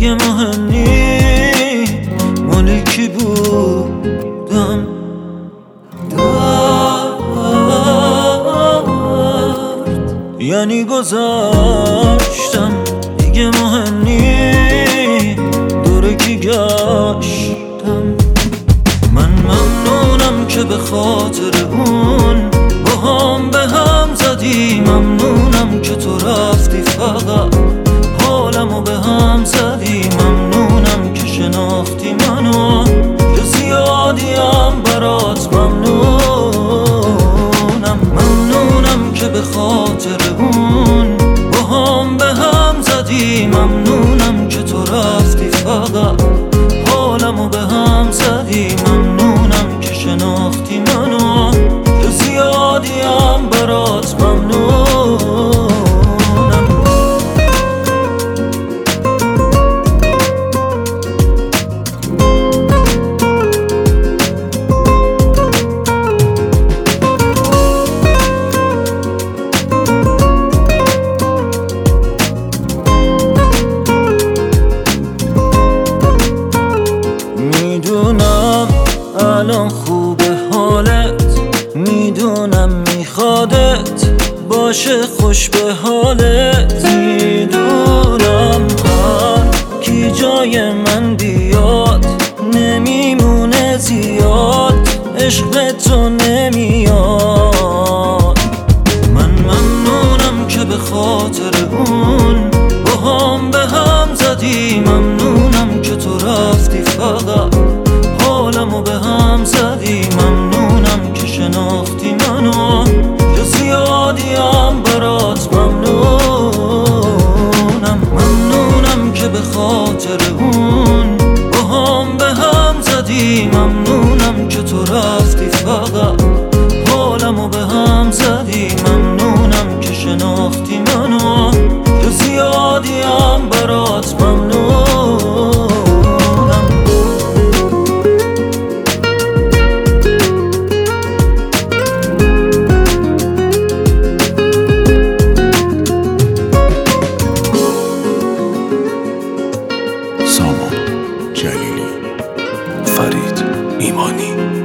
دیگه مهم نی مالی کی بودم. یعنی گذاشتم دیگه مهم نی دوره کی گشتم. من ممنونم که به خاطر اون با هم به هم زدی، ممنونم که تو رفتی فقط حالمو به هم زدی، ممنونم که شناختی منو که زیادیم برات ممنونم. ممنونم که به خاطر اون با هم به هم زدی، ممنونم که تو رفتی فقط حالمو به هم زدی، ممنونم که شناختی منو که زیادیم برات ممنونم. میدونم الان خوبه حالت، میدونم میخوادت باشه خوش به حالت، میدونم هر کی جای من بیاد نمیمونه زیاد، عشق تو نمیاد. من ممنونم که به خاطر اون با هم به هم زدی، ممنونم که تو رفتی فقط حالمو به هم زدی، ممنونم که شناختی منو که زیادیم برات ممنونم. ممنونم که به خاطر اون با هم به هم زدی، ممنونم که تو رفتی فقط حالمو به هم زدی، ممنونم که شناختی منو که زیادیم برات ممنونم. سامان جلیلی، فرید ایمانی.